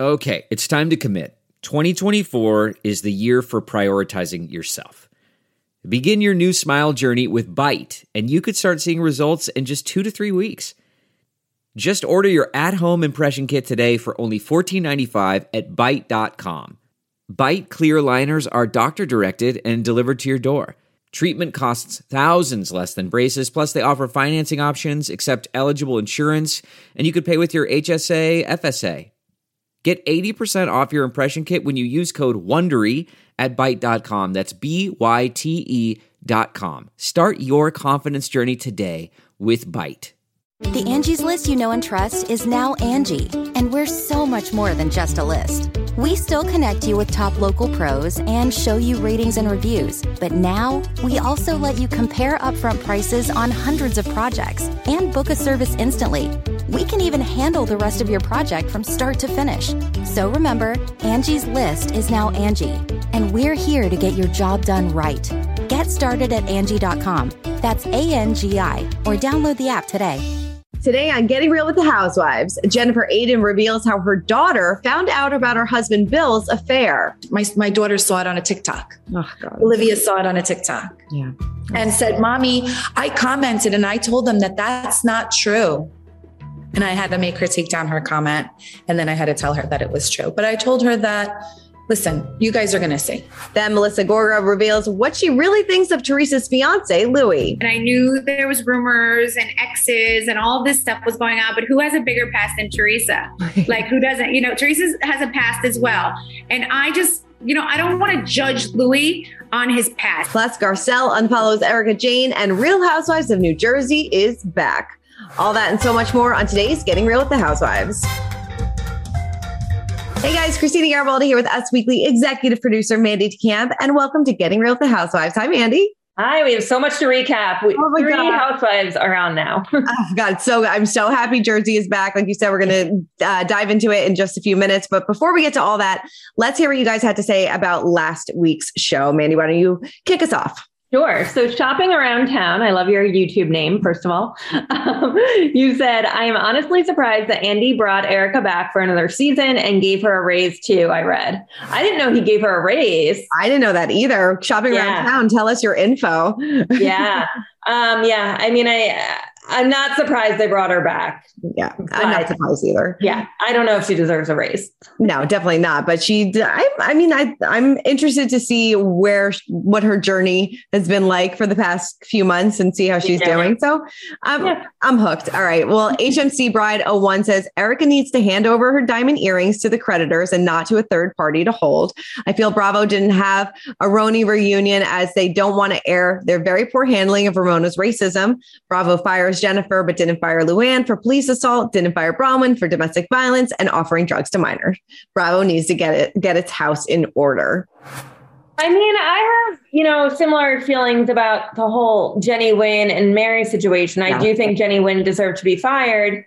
Okay, it's time to commit. 2024 is the year for prioritizing yourself. Begin your new smile journey with Byte, and you could start seeing results in just 2 to 3 weeks. Just order your at-home impression kit today for only $14.95 at Byte.com. Byte clear liners are doctor-directed and delivered to your door. Treatment costs thousands less than braces, plus they offer financing options, accept eligible insurance, and you could pay with your HSA, FSA. Get 80% off your impression kit when you use code WONDERY at Byte.com. That's BYTE.com. Start your confidence journey today with Byte. The Angie's List you know and trust is now Angie, and we're so much more than just a list. We still connect you with top local pros and show you ratings and reviews, but now we also let you compare upfront prices on hundreds of projects and book a service instantly. We can even handle the rest of your project from start to finish. So remember, Angie's List is now Angie, and we're here to get your job done right. Get started at Angie.com. That's ANGI, or download the app today. Today on Getting Real with the Housewives, Jennifer Aydin reveals how her daughter found out about her husband Bill's affair. My daughter saw it on a TikTok. Oh, God. Olivia saw it on a TikTok. Yeah. And said, Mommy, I commented and I told them that that's not true. And I had to make her take down her comment. And then I had to tell her that it was true. But I told her that, listen, you guys are going to see. Then Melissa Gorga reveals what she really thinks of Teresa's fiance, Louis. And I knew there was rumors and exes and all this stuff was going on, but who has a bigger past than Teresa? Like, who doesn't? Teresa has a past as well. And I just, I don't want to judge Louis on his past. Plus, Garcelle unfollows Erica Jane and Real Housewives of New Jersey is back. All that and so much more on today's Getting Real with the Housewives. Hey guys, Christina Garibaldi here with Us Weekly executive producer Mandy DeCamp, and welcome to Getting Real with the Housewives. Hi, Mandy. Hi, we have so much to recap. Three housewives are on now. Oh God, I'm so happy Jersey is back. Like you said, we're going to dive into it in just a few minutes. But before we get to all that, let's hear what you guys had to say about last week's show. Mandy, why don't you kick us off? Sure. So shopping around town, I love your YouTube name, first of all. You said, I am honestly surprised that Andy brought Erica back for another season and gave her a raise too, I read. I didn't know he gave her a raise. I didn't know that either. Shopping around town, tell us your info. Yeah. I mean, I'm not surprised they brought her back. Yeah, I'm not surprised either. Yeah, I don't know if she deserves a raise. No, definitely not. But I'm interested to see what her journey has been like for the past few months and see how she's doing. So I'm hooked. All right. Well, HMC Bride 01 says Erica needs to hand over her diamond earrings to the creditors and not to a third party to hold. I feel Bravo didn't have a Roni reunion as they don't want to air their very poor handling of Ramona's racism. Bravo fires Jennifer, but didn't fire Luann for police assault, didn't fire Bronwyn for domestic violence and offering drugs to minors. Bravo needs to get its house in order. I mean, I have, similar feelings about the whole Jenny Wynn and Mary situation. I do think Jenny Wynn deserved to be fired.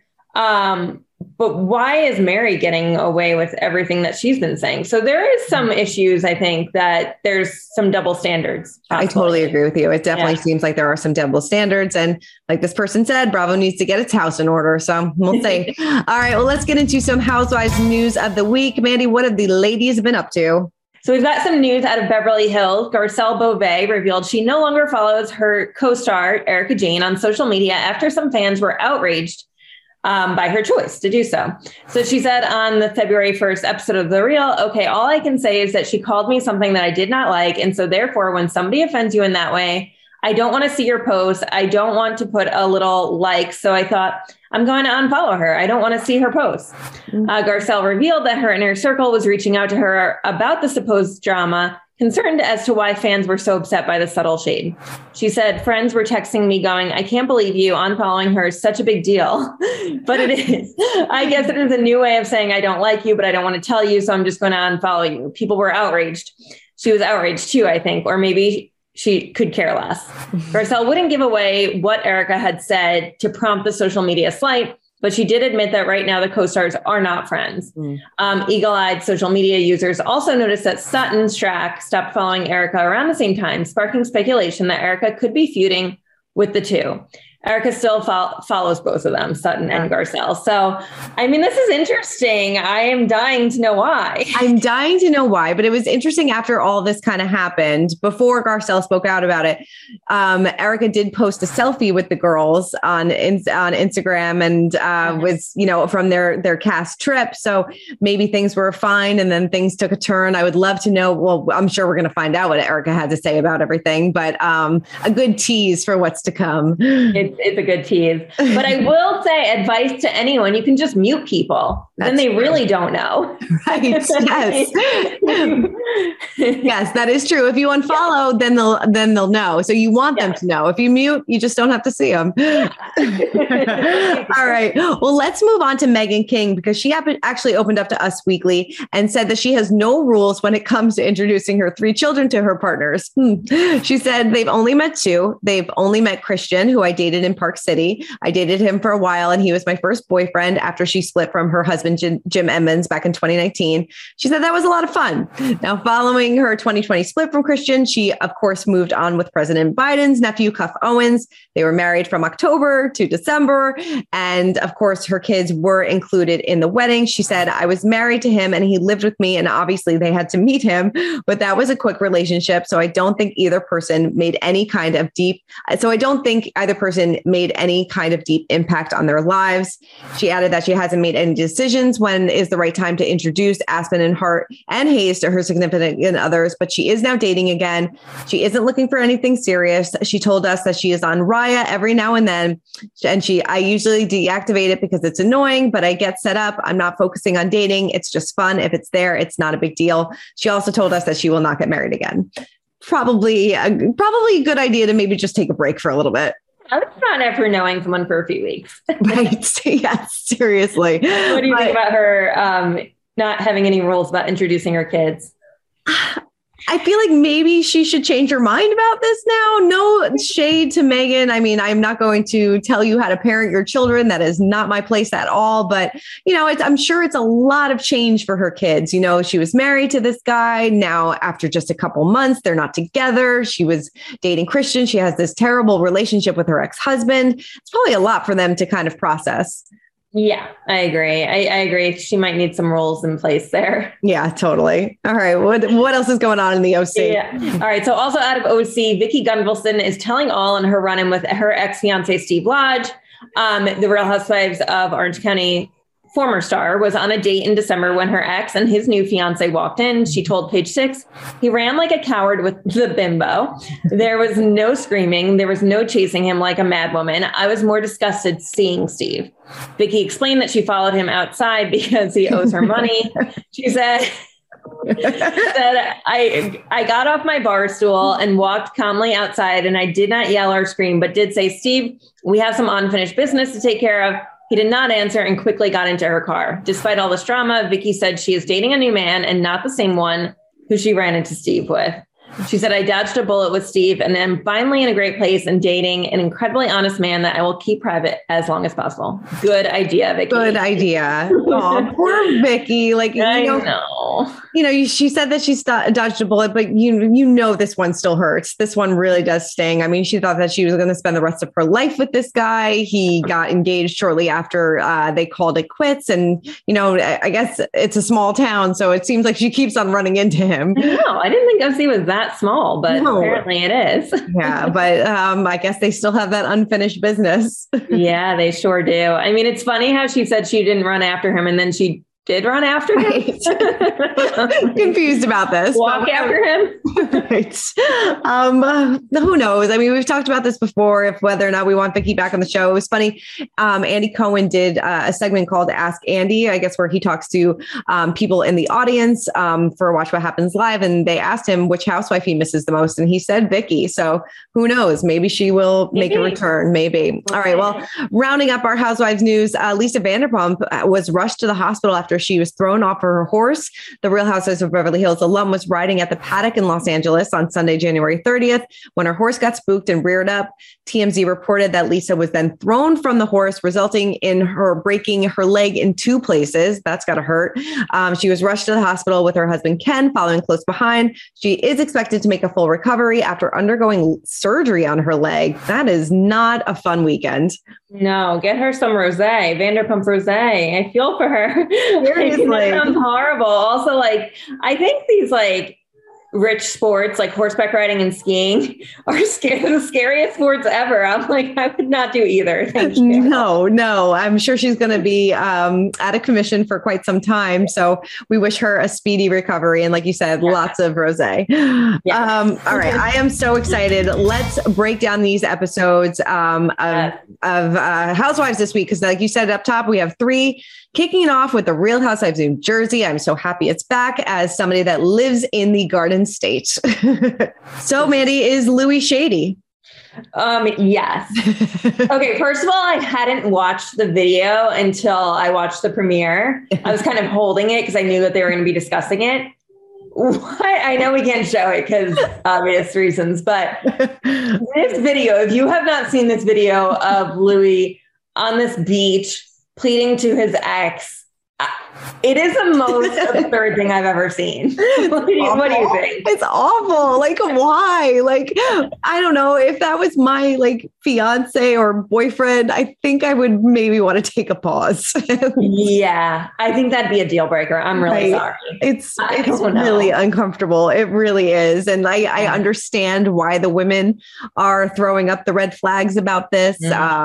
But why is Mary getting away with everything that she's been saying? So there is some issues, I think, that there's some double standards. I totally agree with you. It definitely seems like there are some double standards. And like this person said, Bravo needs to get its house in order. So we'll see. All right, well, let's get into some Housewives news of the week. Mandy, what have the ladies been up to? So we've got some news out of Beverly Hills. Garcelle Beauvais revealed she no longer follows her co-star, Erica Jane, on social media after some fans were outraged by her choice to do so. So she said on the February 1st episode of The Real, okay, all I can say is that she called me something that I did not like. And so therefore, when somebody offends you in that way, I don't want to see your post. I don't want to put a little like. So I thought, I'm going to unfollow her. I don't want to see her post. Garcelle revealed that her inner circle was reaching out to her about the supposed drama, concerned as to why fans were so upset by the subtle shade. She said, friends were texting me going, I can't believe you. Unfollowing her is such a big deal. But it is. I guess it is a new way of saying I don't like you, but I don't want to tell you. So I'm just going to unfollow you. People were outraged. She was outraged too, I think, or maybe she could care less. Garcelle wouldn't give away what Erica had said to prompt the social media slight, but she did admit that right now the co-stars are not friends. Eagle-eyed social media users also noticed that Sutton Strack stopped following Erica around the same time, sparking speculation that Erica could be feuding with the two. Erika still follows both of them, Sutton and Garcelle. So, I mean, this is interesting. I am dying to know why. I'm dying to know why, but it was interesting after all this kind of happened, before Garcelle spoke out about it. Erika did post a selfie with the girls on Instagram and was, from their cast trip. So maybe things were fine and then things took a turn. I would love to know. Well, I'm sure we're going to find out what Erika had to say about everything, but a good tease for what's to come. It's a good tease. But I will say, advice to anyone, you can just mute people. Then they really don't know. Right. Yes. Yes, that is true. If you unfollow, then they'll know. So you want them to know. If you mute, you just don't have to see them. All right. Well, let's move on to Meghan King, because she actually opened up to Us Weekly and said that she has no rules when it comes to introducing her 3 children to her partners. She said they've only met 2. They've only met Christian, who I dated in Park City. I dated him for a while, and he was my first boyfriend after she split from her husband, Jim Emmons, back in 2019. She said that was a lot of fun. Now, following her 2020 split from Christian, she, of course, moved on with President Biden's nephew, Cuff Owens. They were married from October to December. And of course, her kids were included in the wedding. She said, I was married to him and he lived with me. And obviously they had to meet him, but that was a quick relationship. So I don't think either person made any kind of deep impact on their lives. She added that she hasn't made any decisions when is the right time to introduce Aspen and Hart and Hayes to her significant others, but she is now dating again. She isn't looking for anything serious. She told us that she is on Raya every now and then. And I usually deactivate it because it's annoying, but I get set up. I'm not focusing on dating. It's just fun. If it's there, it's not a big deal. She also told us that she will not get married again. Probably a good idea to maybe just take a break for a little bit. It's not ever knowing someone for a few weeks. Right. Yes, seriously. What do you think about her not having any rules about introducing her kids? I feel like maybe she should change her mind about this now. No shade to Meghan. I mean, I'm not going to tell you how to parent your children. That is not my place at all. But, I'm sure it's a lot of change for her kids. She was married to this guy. Now, after just a couple months, they're not together. She was dating Christian. She has this terrible relationship with her ex-husband. It's probably a lot for them to kind of process. Yeah, I agree. I agree. She might need some rules in place there. Yeah, totally. All right. What else is going on in the OC? Yeah. All right. So also out of OC, Vicki Gunvalson is telling all in her run-in with her ex-fiance, Steve Lodge. The Real Housewives of Orange County former star was on a date in December when her ex and his new fiance walked in. She told Page Six, he ran like a coward with the bimbo. There was no screaming. There was no chasing him like a madwoman. I was more disgusted seeing Steve. Vicki explained that she followed him outside because he owes her money. She said, I got off my bar stool and walked calmly outside, and I did not yell or scream, but did say, Steve, we have some unfinished business to take care of. He did not answer and quickly got into her car. Despite all this drama, Vicki said she is dating a new man and not the same one who she ran into Steve with. She said, I dodged a bullet with Steve and am finally in a great place and dating an incredibly honest man that I will keep private as long as possible. Good idea, Vicki. Good idea. Oh, poor Vicki. I know. She said that she dodged a bullet, but this one still hurts. This one really does sting. I mean, she thought that she was going to spend the rest of her life with this guy. He got engaged shortly after they called it quits. And, I guess it's a small town, so it seems like she keeps on running into him. No, I didn't think OC was that small, but apparently it is. Yeah, but I guess they still have that unfinished business. Yeah, they sure do. I mean, it's funny how she said she didn't run after him and then she did run after him. Right. Confused about this. Walk after him. Right. Who knows? I mean, we've talked about this before, if whether or not we want Vicki back on the show. It was funny. Andy Cohen did a segment called Ask Andy, I guess, where he talks to people in the audience for Watch What Happens Live. And they asked him which housewife he misses the most. And he said Vicki. So who knows? Maybe she will make a return. Maybe. All right. Well, rounding up our housewives news, Lisa Vanderpump was rushed to the hospital after after she was thrown off of her horse. The Real Housewives of Beverly Hills alum was riding at the paddock in Los Angeles on Sunday, January 30th, when her horse got spooked and reared up. TMZ reported that Lisa was then thrown from the horse, resulting in her breaking her leg in 2 places. That's got to hurt. She was rushed to the hospital with her husband, Ken, following close behind. She is expected to make a full recovery after undergoing surgery on her leg. That is not a fun weekend. No, get her some rosé, Vanderpump rosé. I feel for her. Seriously. That sounds horrible. Also, like, I think these like rich sports like horseback riding and skiing are the scariest sports ever. I'm like, I would not do either. No. I'm sure she's going to be out of commission for quite some time. So we wish her a speedy recovery. And like you said, lots of rosé. Yeah. All right. I am so excited. Let's break down these episodes of Housewives this week. Because like you said up top, we have 3. Kicking it off with the Real Housewives of New Jersey. I'm so happy it's back as somebody that lives in the Garden State. So, Mandy, is Louis shady? Yes. Okay. First of all, I hadn't watched the video until I watched the premiere. I was kind of holding it because I knew that they were going to be discussing it. I know we can't show it because obvious reasons, but this video, if you have not seen this video of Louis on this beach pleading to his ex, it is the most absurd thing I've ever seen. What do you think? It's awful. Like, why? Like, I don't know. If that was my like fiance or boyfriend, I think I would maybe want to take a pause. Yeah, I think that'd be a deal breaker. I'm really sorry. It's really uncomfortable. It really is. And I understand why the women are throwing up the red flags about this.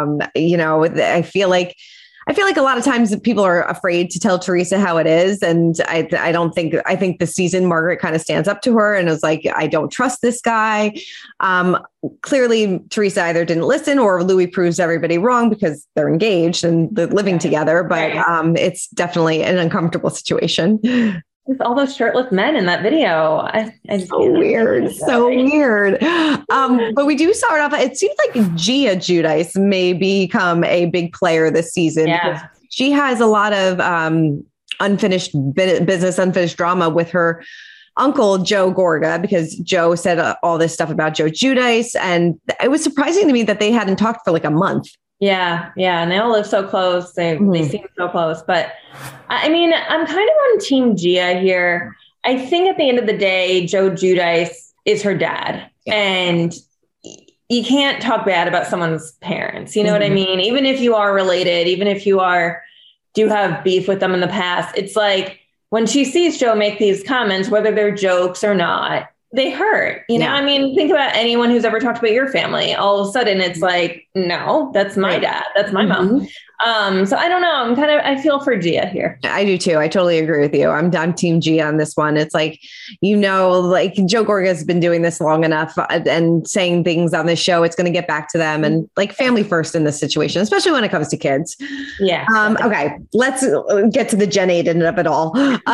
I feel like a lot of times people are afraid to tell Teresa how it is. And I think this season, Margaret kind of stands up to her and is like, I don't trust this guy. Clearly, Teresa either didn't listen or Louis proves everybody wrong because they're engaged and they're living together. But it's definitely an uncomfortable situation. With all those shirtless men in that video. So weird. But we do start off, it seems like Gia Giudice may become a big player this season. Yeah. She has a lot of unfinished drama with her uncle, Joe Gorga, because Joe said all this stuff about Joe Giudice. And it was surprising to me that they hadn't talked for like a month. Yeah. And they all live so close. They seem so close. But I mean, I'm kind of on Team Gia here. I think at the end of the day, Joe Giudice is her dad. Yeah. And you can't talk bad about someone's parents. You know what I mean? Even if you are related, even if you do have beef with them in the past, it's like when she sees Joe make these comments, whether they're jokes or not, they hurt, you know? I mean, think about anyone who's ever talked about your family. All of a sudden it's like, no, that's my dad. That's my mom. So I don't know. I feel for Gia here. I do too. I totally agree with you. I'm Team Gia on this one. It's like, like Joe Gorga has been doing this long enough and saying things on this show. It's going to get back to them and like family first in this situation, especially when it comes to kids. Yeah. Okay. Let's get to the Jen Aydin of it all.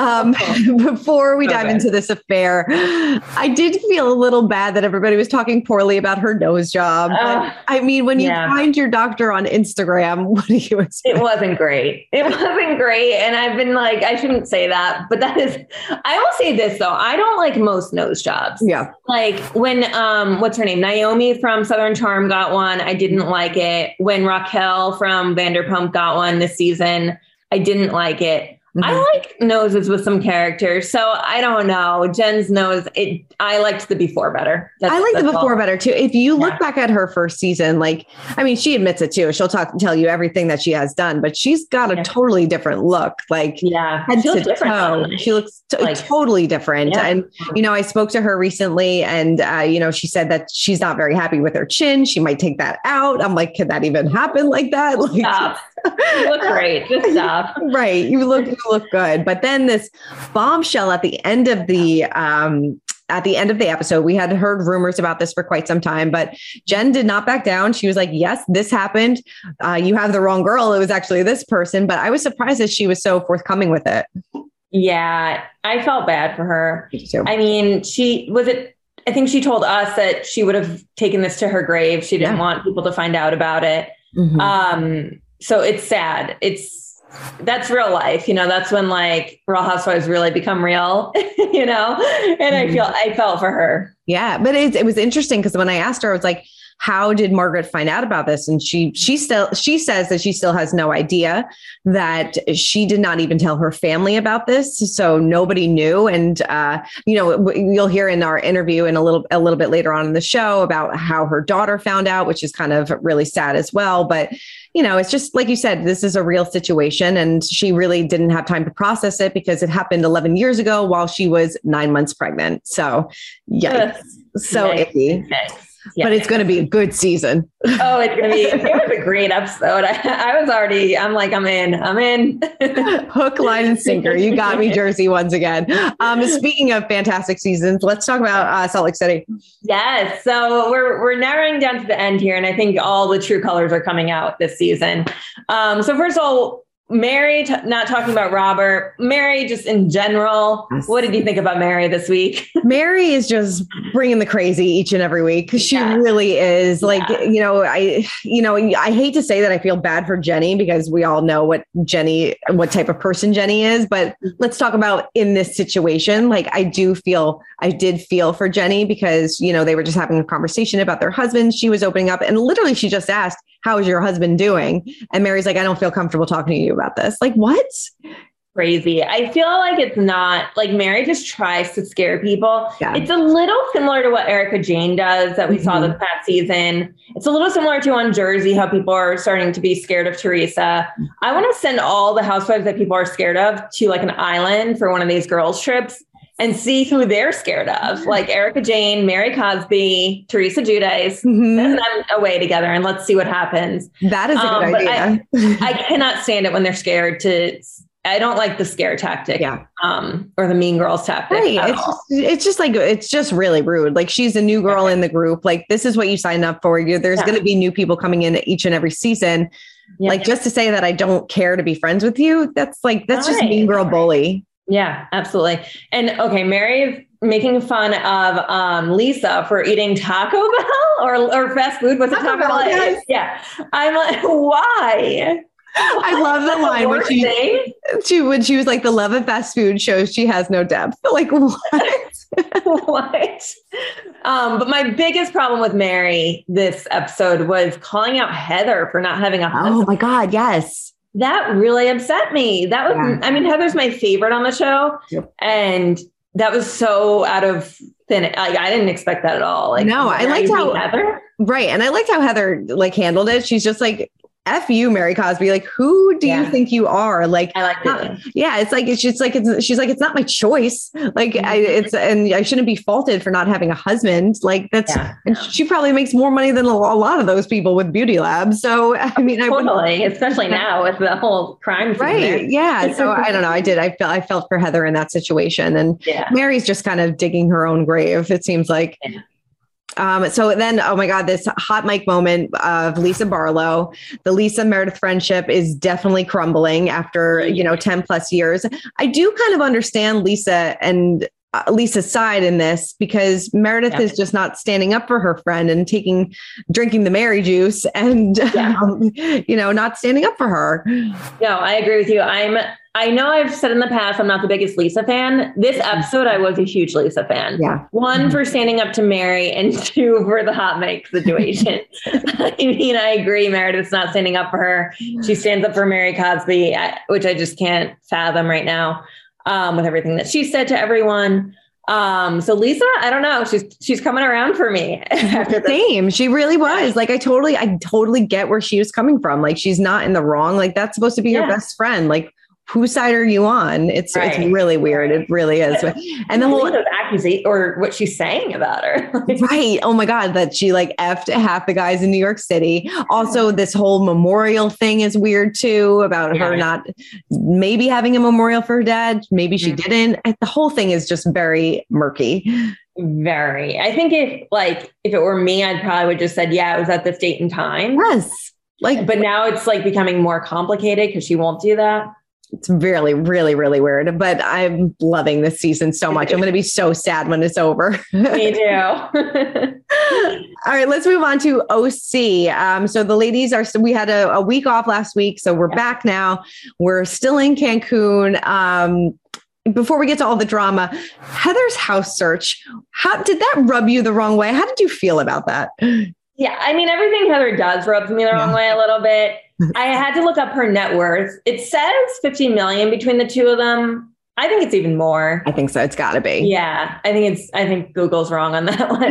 Before we dive into this affair, I did feel a little bad that everybody was talking poorly about her nose job. I mean, when you find your doctor on Instagram, what do you expect? It wasn't great. And I've been like, I shouldn't say that, but I will say this though. I don't like most nose jobs. Yeah. Like when, what's her name? Naomi from Southern Charm got one. I didn't like it. When Raquel from Vanderpump got one this season, I didn't like it. I like noses with some character. So I don't know. Jen's nose, I liked the before better. I like the before better too. If you look back at her first season, she admits it too. She'll tell you everything that she has done, but she's got a totally different look. Head to toe. She looks totally different. Yeah. And, I spoke to her recently and, she said that she's not very happy with her chin. She might take that out. I'm like, can that even happen like that? Stop. You look great. Just stop. Right. You look good. But then this bombshell at the end of the episode, we had heard rumors about this for quite some time, but Jen did not back down. She was like, yes, this happened. You have the wrong girl. It was actually this person. But I was surprised that she was so forthcoming with it. Yeah, I felt bad for her. I mean, I think she told us that she would have taken this to her grave. She didn't want people to find out about it. So it's sad. It's that's real life. That's when like Real Housewives really become real, and I felt for her. Yeah. But it was interesting because when I asked her, I was like, how did Margaret find out about this? And she says that she still has no idea, that she did not even tell her family about this. So nobody knew. And, you'll hear in our interview and a little bit later on in the show about how her daughter found out, which is kind of really sad as well. But, it's just like you said, this is a real situation and she really didn't have time to process it because it happened 11 years ago while she was 9 months pregnant. So yikes. So icky. Yeah. But it's going to be a good season. Oh, it was a great episode. I'm in. Hook, line, and sinker. You got me, Jersey, once again. Speaking of fantastic seasons, let's talk about Salt Lake City. Yes. So we're narrowing down to the end here. And I think all the true colors are coming out this season. So first of all, Mary, not talking about Robert, Mary just in general. Yes. What did you think about Mary this week? Mary is just bringing the crazy each and every week. She really is I hate to say that I feel bad for Jenny because we all know what type of person Jenny is, but let's talk about in this situation. Like I did feel for Jenny because, they were just having a conversation about their husbands. She was opening up and literally she just asked, how is your husband doing? And Mary's like, I don't feel comfortable talking to you about this. Like, what? Crazy. I feel like it's not like Mary just tries to scare people. Yeah. It's a little similar to what Erika Jayne does that we saw this past season. It's a little similar to on Jersey, how people are starting to be scared of Teresa. I want to send all the housewives that people are scared of to like an island for one of these girls' trips and see who they're scared of. Like Erika Jayne, Mary Cosby, Teresa Giudice, send them away together and let's see what happens. That is a good idea. I cannot stand it when they're scared I don't like the scare tactic or the mean girls tactic. Right. It's just really rude. Like she's a new girl in the group. Like this is what you signed up for. There's going to be new people coming in each and every season. Yeah. Like just to say that I don't care to be friends with you. That's just mean girl bully. Yeah, absolutely. And okay, Mary's making fun of Lisa for eating Taco Bell or fast food. What's it Taco Bell? Yes. Yeah. I'm like, why? I love the line when she was like, the love of fast food shows she has no depth. Like what? What? But my biggest problem with Mary this episode was calling out Heather for not having a husband. Oh my God, yes. That really upset me. That was, Heather's my favorite on the show. Yep. And that was so out of thin. I didn't expect that at all. Like, no, I liked how Heather. Right. And I liked how Heather handled it. She's just like, F you, Mary Cosby. Like, who do you think you are? Like, I like it. Yeah. It's like, she's like, it's not my choice. Like and I shouldn't be faulted for not having a husband. Like and she probably makes more money than a lot of those people with beauty labs. So, totally, especially now with the whole crime. Right. Yeah. So I don't know. I felt for Heather in that situation and Mary's just kind of digging her own grave. It seems like. Yeah. So then, oh my God, this hot mic moment of Lisa Barlow, the Lisa Meredith friendship is definitely crumbling after, 10 plus years. I do kind of understand Lisa and Lisa's side in this because Meredith is just not standing up for her friend and drinking the Mary juice and, not standing up for her. No, I agree with you. I know I've said in the past, I'm not the biggest Lisa fan. This episode, I was a huge Lisa fan. Yeah. 1, for standing up to Mary and 2, for the hot mic situation. I agree. Meredith's not standing up for her. She stands up for Mary Cosby, which I just can't fathom right now with everything that she said to everyone. So Lisa, I don't know. She's coming around for me. Same. She really was. Like, I totally get where she was coming from. Like, she's not in the wrong. Like, that's supposed to be her best friend. Like, whose side are you on? It's really weird. It really is. And the whole accusation or what she's saying about her. Right. Oh my God. That she effed half the guys in New York City. Also, this whole memorial thing is weird too, about her not maybe having a memorial for her dad. Maybe she didn't. The whole thing is just very murky. Very. I think if it were me, I'd probably would just said, it was at this date and time. Yes. But now it's becoming more complicated because she won't do that. It's really, really, really weird, but I'm loving this season so much. I'm going to be so sad when it's over. Me too. All right, let's move on to OC. So the ladies we had a week off last week, so we're back now. We're still in Cancun. Before we get to all the drama, Heather's house search, how did that rub you the wrong way? How did you feel about that? Yeah, I mean, everything Heather does rubs me the wrong way a little bit. I had to look up her net worth. It says 15 million between the two of them. I think it's even more. I think so. It's got to be. Yeah, I think Google's wrong on that one.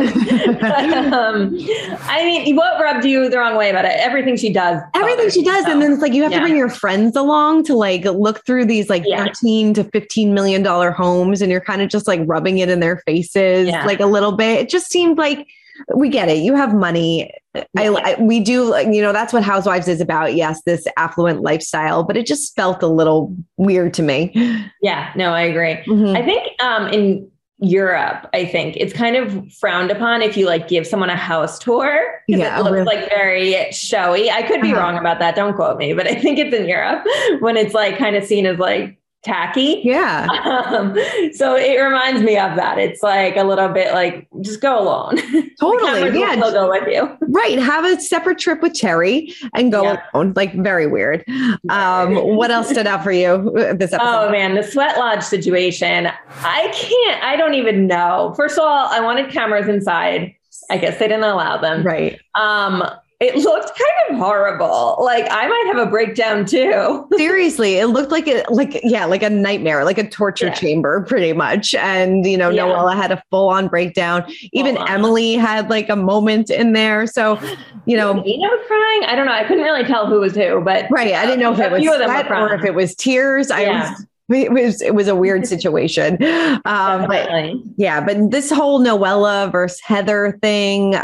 I mean, what rubbed you the wrong way about it? Everything she does. Everything she does. And then it's like, you have to bring your friends along to like look through these like 13 to $15 million homes. And you're kind of just like rubbing it in their faces like a little bit. It just seemed like, we get it. You have money. We do, that's what Housewives is about. Yes, this affluent lifestyle, but it just felt a little weird to me. Yeah, no, I agree. Mm-hmm. I think in Europe, I think it's kind of frowned upon if you like give someone a house tour. It looks like very showy. I could be wrong about that. Don't quote me, but I think it's in Europe when it's like kind of seen as like tacky. Yeah. So it reminds me of that. It's like a little bit like, just go alone. Totally. Yeah. They'll go with you. Right. Have a separate trip with Terry and go alone. Like very weird. What else stood out for you this episode? Oh man, the sweat lodge situation. I don't even know. First of all, I wanted cameras inside. I guess they didn't allow them. Right. It looked kind of horrible. Like I might have a breakdown too. Seriously, it looked like a nightmare, like a torture chamber pretty much. And, Noella had a full on breakdown. Even Emily had like a moment in there. So, Nina was crying. I don't know. I couldn't really tell who was who, but I didn't know if it was sweat or if it was tears. It was a weird situation. But this whole Noella versus Heather thing,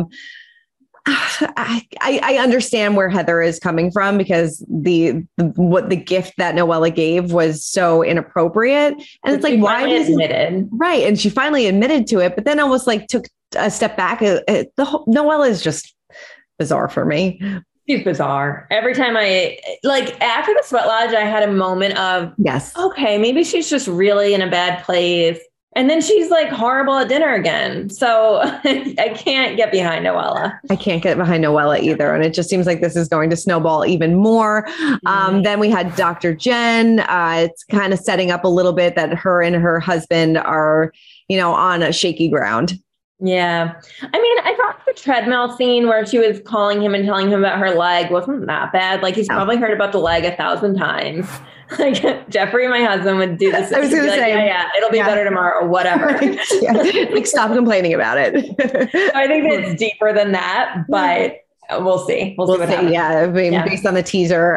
I understand where Heather is coming from because the gift that Noella gave was so inappropriate, and it's like, why admitted, right? And she finally admitted to it, but then almost like took a step back. Noella is just bizarre for me. She's bizarre. Every time after the sweat lodge, I had a moment of okay, maybe she's just really in a bad place. And then she's like horrible at dinner again. So I can't get behind Noella. I can't get behind Noella either. And it just seems like this is going to snowball even more. Then we had Dr. Jen. It's kind of setting up a little bit that her and her husband are, on a shaky ground. Yeah. I mean, I thought the treadmill scene where she was calling him and telling him about her leg wasn't that bad. Like he's probably heard about the leg 1,000 times. Like Jeffrey, my husband, would do this. I was going to say, it'll be better tomorrow, or whatever. Like stop complaining about it. I think it's deeper than that, but we'll see. We'll see what happens. Yeah, I mean, based on the teaser,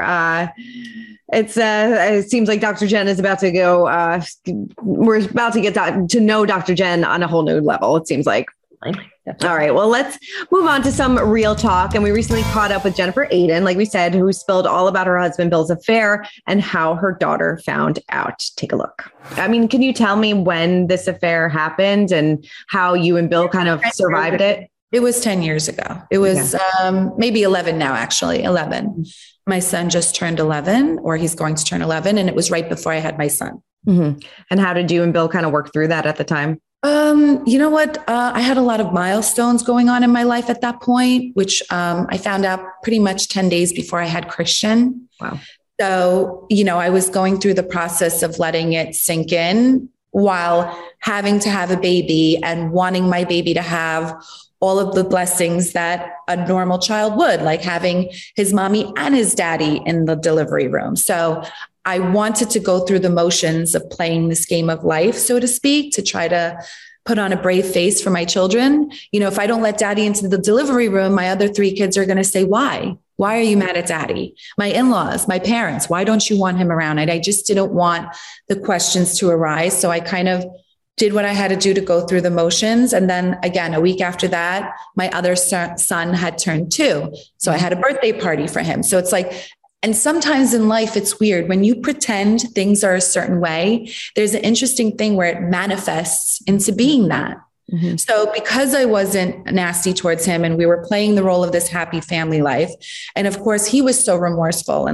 it seems like Dr. Jen is about to go. We're about to get to know Dr. Jen on a whole new level. It seems like. Definitely. All right. Well, let's move on to some real talk. And we recently caught up with Jennifer Aydin, like we said, who spilled all about her husband Bill's affair and how her daughter found out. Take a look. I mean, can you tell me when this affair happened and how you and Bill kind of survived it? It was 10 years ago. It was maybe 11 now, actually 11. My son just turned 11, or he's going to turn 11. And it was right before I had my son. Mm-hmm. And how did you and Bill kind of work through that at the time? You know what? I had a lot of milestones going on in my life at that point, which I found out pretty much 10 days before I had Christian. Wow. So, I was going through the process of letting it sink in while having to have a baby and wanting my baby to have all of the blessings that a normal child would, like having his mommy and his daddy in the delivery room. So I wanted to go through the motions of playing this game of life, so to speak, to try to put on a brave face for my children. If I don't let daddy into the delivery room, my other 3 kids are going to say, why? Why are you mad at daddy? My in-laws, my parents, why don't you want him around? And I just didn't want the questions to arise. So I kind of did what I had to do to go through the motions. And then again, a week after that, my other son had turned 2. So I had a birthday party for him. So it's like, and sometimes in life, it's weird. When you pretend things are a certain way, there's an interesting thing where it manifests into being that. Mm-hmm. So because I wasn't nasty towards him and we were playing the role of this happy family life, and of course he was so remorseful and like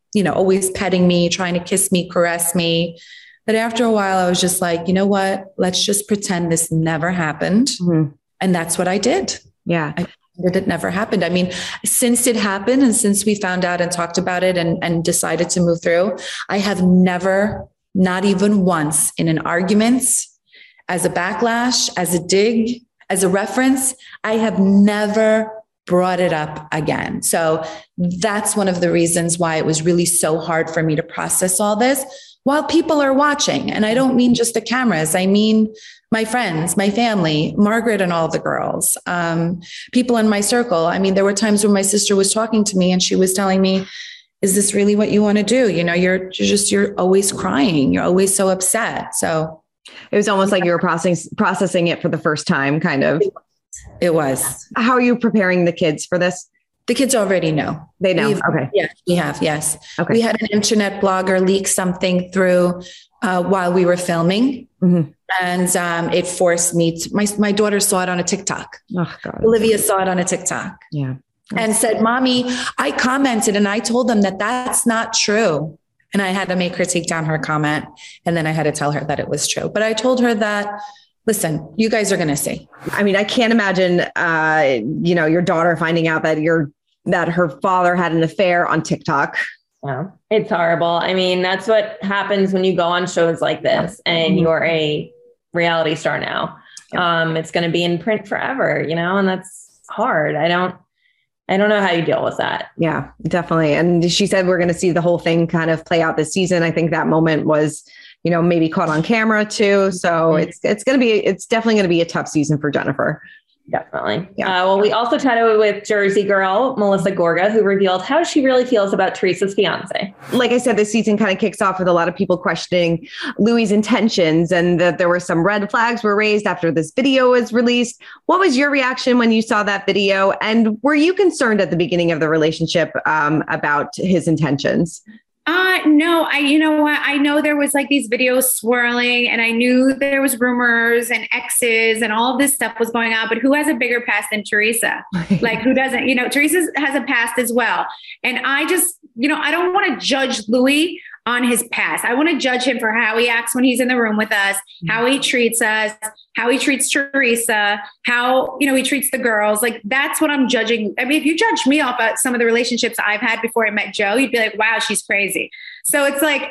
always petting me, trying to kiss me, caress me. But after a while, I was just like, you know what? Let's just pretend this never happened. Mm-hmm. And that's what I did. Yeah. It never happened. I mean, since it happened and since we found out and talked about it and decided to move through, I have never, not even once in an argument, as a backlash, as a dig, as a reference, I have never brought it up again. So that's one of the reasons why it was really so hard for me to process all this while people are watching. And I don't mean just the cameras. I mean, my friends, my family, Margaret and all the girls, people in my circle. I mean, there were times when my sister was talking to me and she was telling me, is this really what you want to do? You're always crying. You're always so upset. So it was almost like you were processing it for the first time, kind of. It was. How are you preparing the kids for this? The kids already know. They know. Okay. Yeah, we have. Yes. Okay. We had an internet blogger leak something through while we were filming. Mm-hmm. And it forced me to, my daughter saw it on a TikTok. Oh, God. Olivia saw it on a TikTok. Yeah. And said, Mommy, I commented and I told them that that's not true. And I had to make her take down her comment. And then I had to tell her that it was true. But I told her that, listen, you guys are going to see. I mean, I can't imagine, your daughter finding out that her father had an affair on TikTok. Yeah, it's horrible. I mean, that's what happens when you go on shows like this and you're a reality star now. It's going to be in print forever, and that's hard. I don't know how you deal with that. Yeah, definitely. And she said, we're going to see the whole thing kind of play out this season. I think that moment was, maybe caught on camera too. So it's definitely going to be a tough season for Jennifer. Definitely. Yeah. Well, we also chatted with Jersey girl, Melissa Gorga, who revealed how she really feels about Teresa's fiance. Like I said, this season kind of kicks off with a lot of people questioning Louis' intentions and that there were some red flags were raised after this video was released. What was your reaction when you saw that video? And were you concerned at the beginning of the relationship about his intentions? No, you know what? I know there was like these videos swirling and I knew there was rumors and exes and all of this stuff was going on, but who has a bigger past than Teresa? Like who doesn't, Teresa has a past as well. And I just, I don't want to judge Louis on his past. I want to judge him for how he acts when he's in the room with us, how he treats us, how he treats Teresa, how, he treats the girls. Like, that's what I'm judging. I mean, if you judge me off of some of the relationships I've had before I met Joe, you'd be like, wow, she's crazy. So it's like,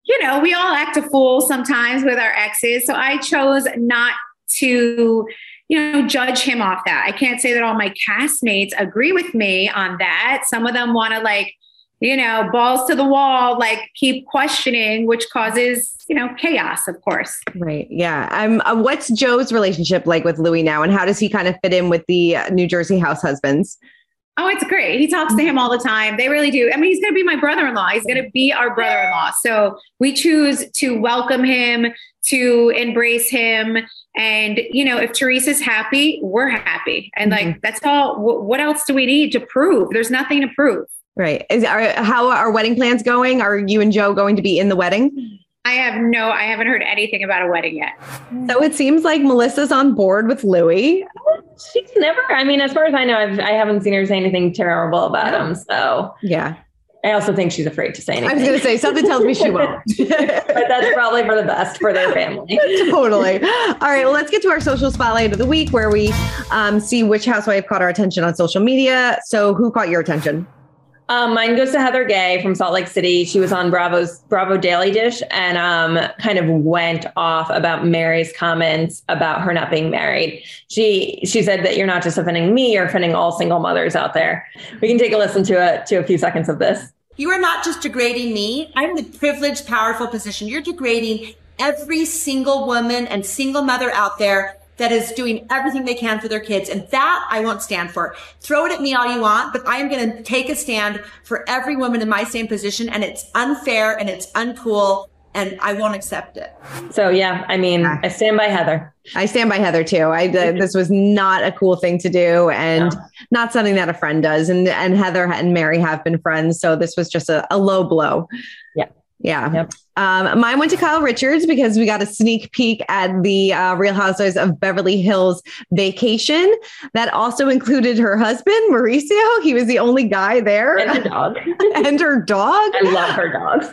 we all act a fool sometimes with our exes. So I chose not to, judge him off that. I can't say that all my castmates agree with me on that. Some of them want to balls to the wall, keep questioning, which causes, chaos, of course. Right. Yeah. What's Joe's relationship like with Louis now? And how does he kind of fit in with the New Jersey house husbands? Oh, it's great. He talks to him all the time. They really do. I mean, he's going to be my brother-in-law. He's going to be our brother-in-law. So we choose to welcome him, to embrace him. And, if Teresa's happy, we're happy. And that's all. What else do we need to prove? There's nothing to prove. Right. How are wedding plans going? Are you and Joe going to be in the wedding? I haven't heard anything about a wedding yet. So it seems like Melissa's on board with Louis. She's never, as far as I know, I haven't seen her say anything terrible about him. So yeah. I also think she's afraid to say anything. I was going to say, something tells me she won't. But that's probably for the best for their family. Totally. All right. Well, let's get to our social spotlight of the week where we see which housewife caught our attention on social media. So who caught your attention? Mine goes to Heather Gay from Salt Lake City. She was on Bravo Daily Dish and kind of went off about Mary's comments about her not being married. She said that you're not just offending me, you're offending all single mothers out there. We can take a listen to a few seconds of this. You are not just degrading me. I'm in the privileged, powerful position. You're degrading every single woman and single mother out there that is doing everything they can for their kids. And that I won't stand for. Throw it at me all you want, but I am going to take a stand for every woman in my same position. And it's unfair and it's uncool and I won't accept it. So, yeah, I stand by Heather. I stand by Heather too. This was not a cool thing to do and not something that a friend does. And Heather and Mary have been friends. So this was just a low blow. Yeah. Yeah. Yep. Mine went to Kyle Richards because we got a sneak peek at the Real Housewives of Beverly Hills vacation. That also included her husband, Mauricio. He was the only guy there. And her dog. And her dog. I love her dogs.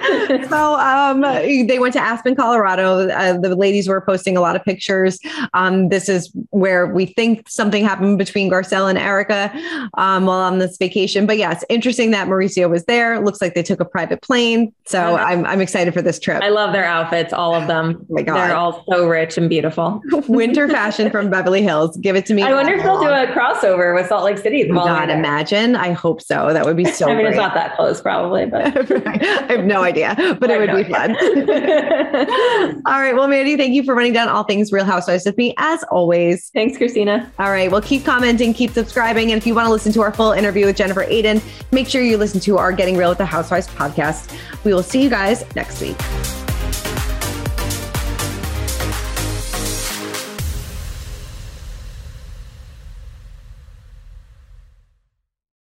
So they went to Aspen, Colorado. The ladies were posting a lot of pictures. This is where we think something happened between Garcelle and Erica while on this vacation. But yes, interesting that Mauricio was there. Looks like they took a private plane. So I'm excited for this trip. I love their outfits, all of them. Oh my God. They're all so rich and beautiful. Winter fashion from Beverly Hills. Give it to me. I wonder if they'll do a crossover with Salt Lake City. God, imagine. I hope so. That would be so great. It's not that close probably, but I have no idea, but it would be fun. All right. Well, Mandy, thank you for running down all things Real Housewives with me as always. Thanks, Christina. All right. Well, keep commenting, keep subscribing. And if you want to listen to our full interview with Jennifer Aydin, make sure you listen to our Getting Real with the Housewives podcast. We will see you guys next week.